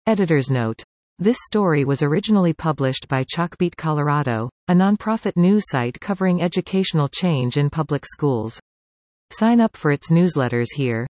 Editor's note. This story was originally published by Chalkbeat Colorado, a nonprofit news site covering educational change in public schools. Sign up for its newsletters here.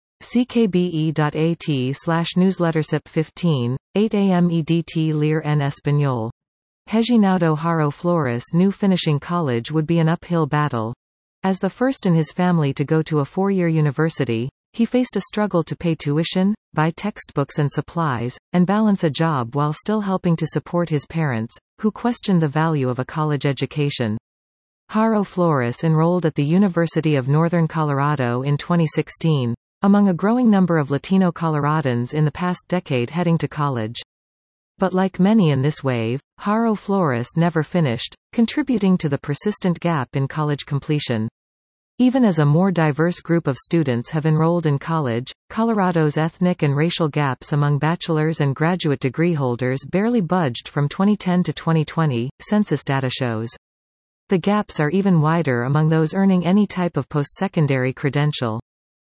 ckbe.at/newslettersip15, 8 a.m. EDT Lear en Español. Reginaldo Haro Flores knew finishing college would be an uphill battle. As the first in his family to go to a four-year university, he faced a struggle to pay tuition, buy textbooks and supplies, and balance a job while still helping to support his parents, who questioned the value of a college education. Haro Flores enrolled at the University of Northern Colorado in 2016, among a growing number of Latino Coloradans in the past decade heading to college. But like many in this wave, Haro Flores never finished, contributing to the persistent gap in college completion. Even as a more diverse group of students have enrolled in college, Colorado's ethnic and racial gaps among bachelor's and graduate degree holders barely budged from 2010 to 2020, census data shows. The gaps are even wider among those earning any type of post-secondary credential.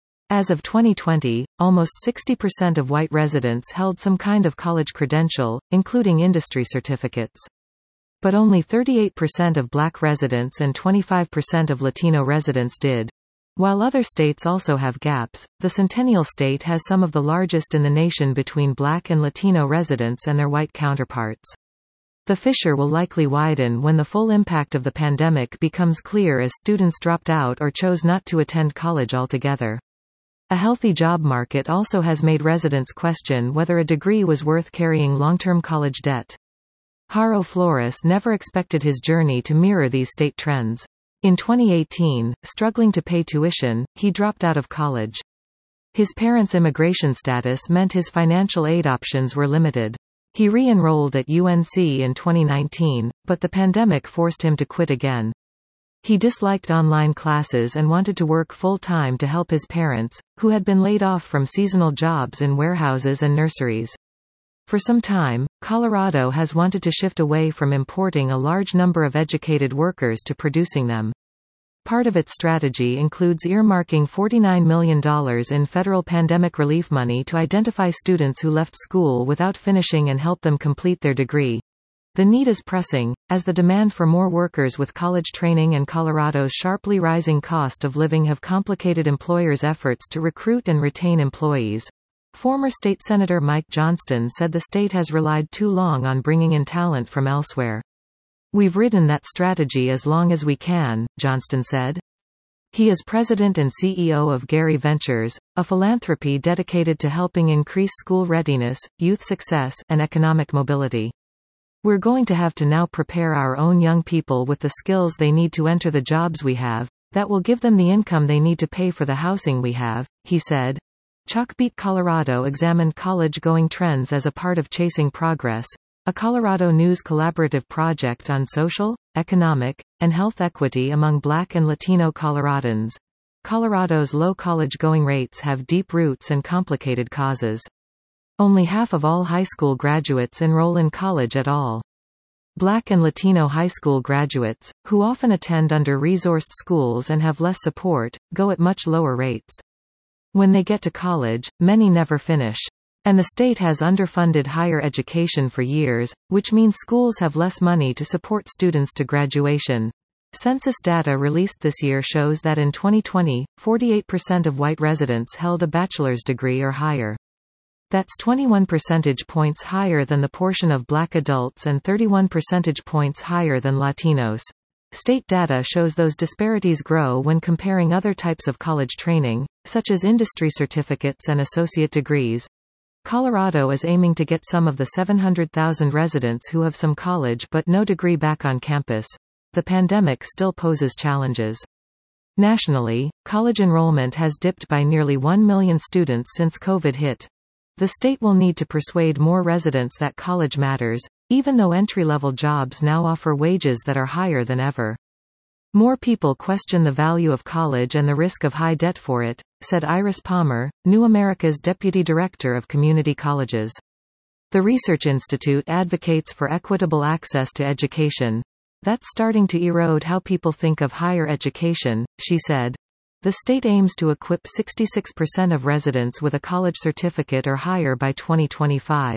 As of 2020, almost 60% of white residents held some kind of college credential, including industry certificates. But only 38% of black residents and 25% of Latino residents did. While other states also have gaps, the Centennial State has some of the largest in the nation between black and Latino residents and their white counterparts. The fissure will likely widen when the full impact of the pandemic becomes clear as students dropped out or chose not to attend college altogether. A healthy job market also has made residents question whether a degree was worth carrying long-term college debt. Haro Flores never expected his journey to mirror these state trends. In 2018, struggling to pay tuition, he dropped out of college. His parents' immigration status meant his financial aid options were limited. He re-enrolled at UNC in 2019, but the pandemic forced him to quit again. He disliked online classes and wanted to work full-time to help his parents, who had been laid off from seasonal jobs in warehouses and nurseries. For some time, Colorado has wanted to shift away from importing a large number of educated workers to producing them. Part of its strategy includes earmarking $49 million in federal pandemic relief money to identify students who left school without finishing and help them complete their degree. The need is pressing, as the demand for more workers with college training and Colorado's sharply rising cost of living have complicated employers' efforts to recruit and retain employees. Former State Senator Mike Johnston said the state has relied too long on bringing in talent from elsewhere. "We've ridden that strategy as long as we can," Johnston said. He is president and CEO of Gary Ventures, a philanthropy dedicated to helping increase school readiness, youth success, and economic mobility. "We're going to have to now prepare our own young people with the skills they need to enter the jobs we have, that will give them the income they need to pay for the housing we have," he said. Chalkbeat Colorado examined college-going trends as a part of Chasing Progress, a Colorado News collaborative project on social, economic, and health equity among Black and Latino Coloradans. Colorado's low college-going rates have deep roots and complicated causes. Only half of all high school graduates enroll in college at all. Black and Latino high school graduates, who often attend under-resourced schools and have less support, go at much lower rates. When they get to college, many never finish. And the state has underfunded higher education for years, which means schools have less money to support students to graduation. Census data released this year shows that in 2020, 48% of white residents held a bachelor's degree or higher. That's 21 percentage points higher than the portion of black adults and 31 percentage points higher than Latinos. State data shows those disparities grow when comparing other types of college training, such as industry certificates and associate degrees. Colorado is aiming to get some of the 700,000 residents who have some college but no degree back on campus. The pandemic still poses challenges. Nationally, college enrollment has dipped by nearly 1 million students since COVID hit. The state will need to persuade more residents that college matters, even though entry-level jobs now offer wages that are higher than ever. More people question the value of college and the risk of high debt for it, said Iris Palmer, New America's Deputy Director of Community Colleges. The Research Institute advocates for equitable access to education. That's starting to erode how people think of higher education, she said. The state aims to equip 66% of residents with a college certificate or higher by 2025.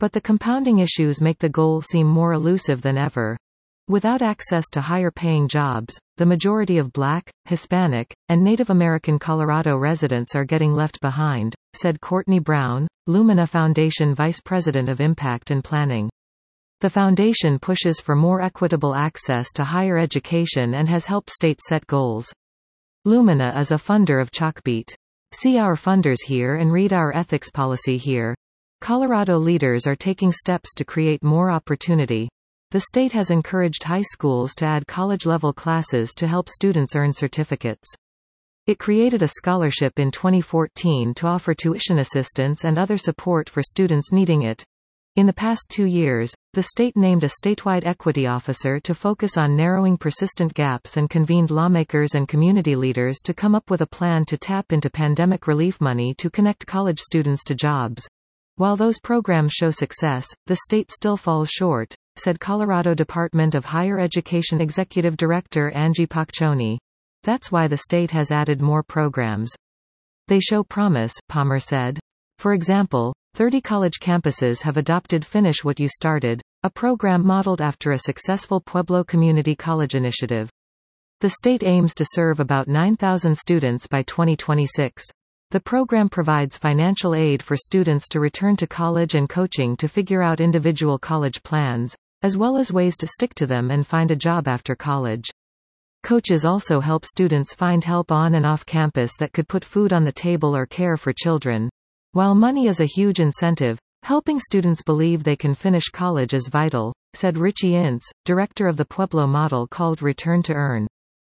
But the compounding issues make the goal seem more elusive than ever. Without access to higher-paying jobs, the majority of Black, Hispanic, and Native American Colorado residents are getting left behind, said Courtney Brown, Lumina Foundation Vice President of Impact and Planning. The foundation pushes for more equitable access to higher education and has helped states set goals. Lumina is a funder of Chalkbeat. See our funders here and read our ethics policy here. Colorado leaders are taking steps to create more opportunity. The state has encouraged high schools to add college-level classes to help students earn certificates. It created a scholarship in 2014 to offer tuition assistance and other support for students needing it. In the past 2 years, the state named a statewide equity officer to focus on narrowing persistent gaps and convened lawmakers and community leaders to come up with a plan to tap into pandemic relief money to connect college students to jobs. While those programs show success, the state still falls short, said Colorado Department of Higher Education Executive Director Angie Paccioni. That's why the state has added more programs. They show promise, Palmer said. For example, 30 college campuses have adopted Finish What You Started, a program modeled after a successful Pueblo Community College initiative. The state aims to serve about 9,000 students by 2026. The program provides financial aid for students to return to college and coaching to figure out individual college plans, as well as ways to stick to them and find a job after college. Coaches also help students find help on and off campus that could put food on the table or care for children. While money is a huge incentive, helping students believe they can finish college is vital, said Richie Ince, director of the Pueblo model called Return to Earn.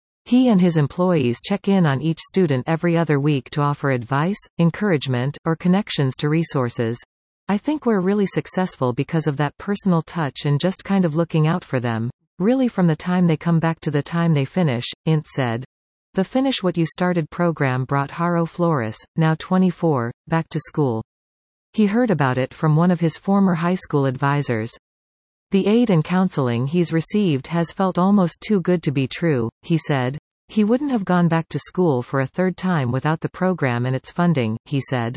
He and his employees check in on each student every other week to offer advice, encouragement, or connections to resources. I think we're really successful because of that personal touch and just kind of looking out for them, really from the time they come back to the time they finish, Ince said. The Finish What You Started program brought Haro Flores, now 24, back to school. He heard about it from one of his former high school advisors. The aid and counseling he's received has felt almost too good to be true, he said. He wouldn't have gone back to school for a third time without the program and its funding, he said.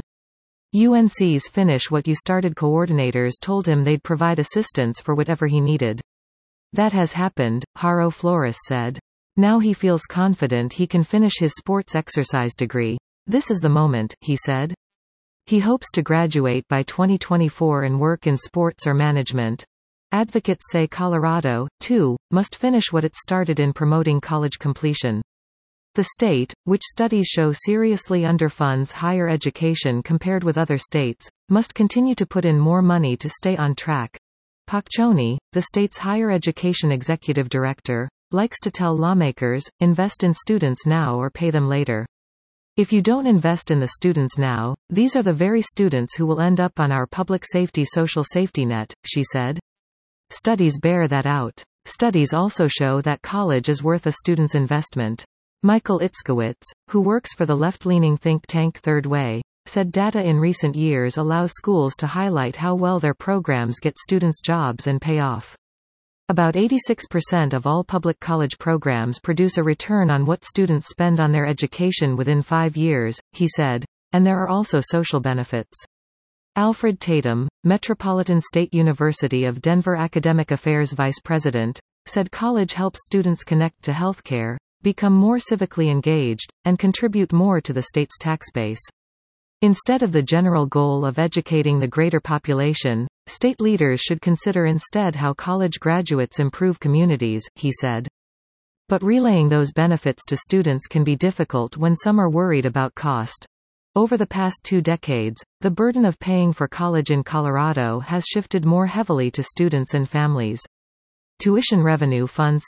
UNC's Finish What You Started coordinators told him they'd provide assistance for whatever he needed. That has happened, Haro Flores said. Now he feels confident he can finish his sports exercise degree. This is the moment, he said. He hopes to graduate by 2024 and work in sports or management. Advocates say Colorado, too, must finish what it started in promoting college completion. The state, which studies show seriously underfunds higher education compared with other states, must continue to put in more money to stay on track. Paccioni, the state's higher education executive director, likes to tell lawmakers, invest in students now or pay them later. If you don't invest in the students now, these are the very students who will end up on our public safety social safety net, she said. Studies bear that out. Studies also show that college is worth a student's investment. Michael Itzkowitz, who works for the left-leaning think tank Third Way, said data in recent years allows schools to highlight how well their programs get students jobs and pay off. About 86% of all public college programs produce a return on what students spend on their education within 5 years, he said, and there are also social benefits. Alfred Tatum, Metropolitan State University of Denver Academic Affairs Vice President, said college helps students connect to healthcare, become more civically engaged, and contribute more to the state's tax base. Instead of the general goal of educating the greater population, state leaders should consider instead how college graduates improve communities, he said. But relaying those benefits to students can be difficult when some are worried about cost. Over the past 2 decades, the burden of paying for college in Colorado has shifted more heavily to students and families. Tuition revenue funds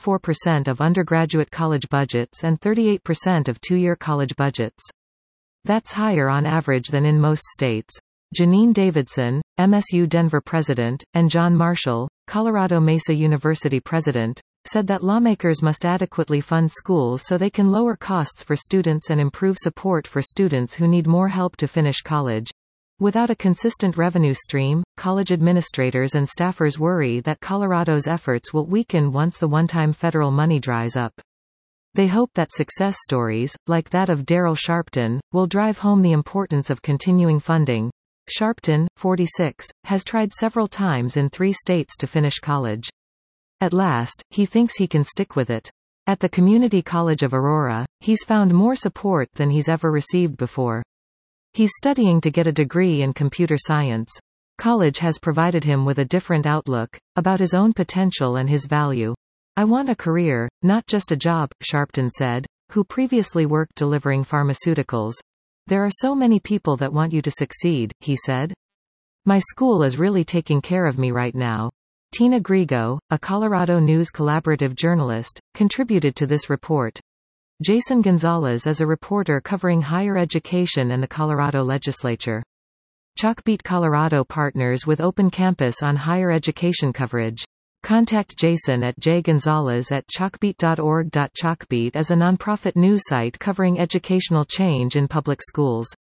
74% of undergraduate college budgets and 38% of 2-year college budgets. That's higher on average than in most states. Janine Davidson, MSU Denver president, and John Marshall, Colorado Mesa University president, said that lawmakers must adequately fund schools so they can lower costs for students and improve support for students who need more help to finish college. Without a consistent revenue stream, college administrators and staffers worry that Colorado's efforts will weaken once the one-time federal money dries up. They hope that success stories, like that of Daryl Sharpton, will drive home the importance of continuing funding. Sharpton, 46, has tried several times in 3 states to finish college. At last, he thinks he can stick with it. At the Community College of Aurora, he's found more support than he's ever received before. He's studying to get a degree in computer science. College has provided him with a different outlook about his own potential and his value. I want a career, not just a job, Sharpton said, who previously worked delivering pharmaceuticals. There are so many people that want you to succeed, he said. My school is really taking care of me right now. Tina Grigo, a Colorado News Collaborative journalist, contributed to this report. Jason Gonzalez is a reporter covering higher education and the Colorado legislature. Chalkbeat Colorado partners with Open Campus on higher education coverage. Contact Jason at jgonzalez@chalkbeat.org. Chalkbeat is a nonprofit news site covering educational change in public schools.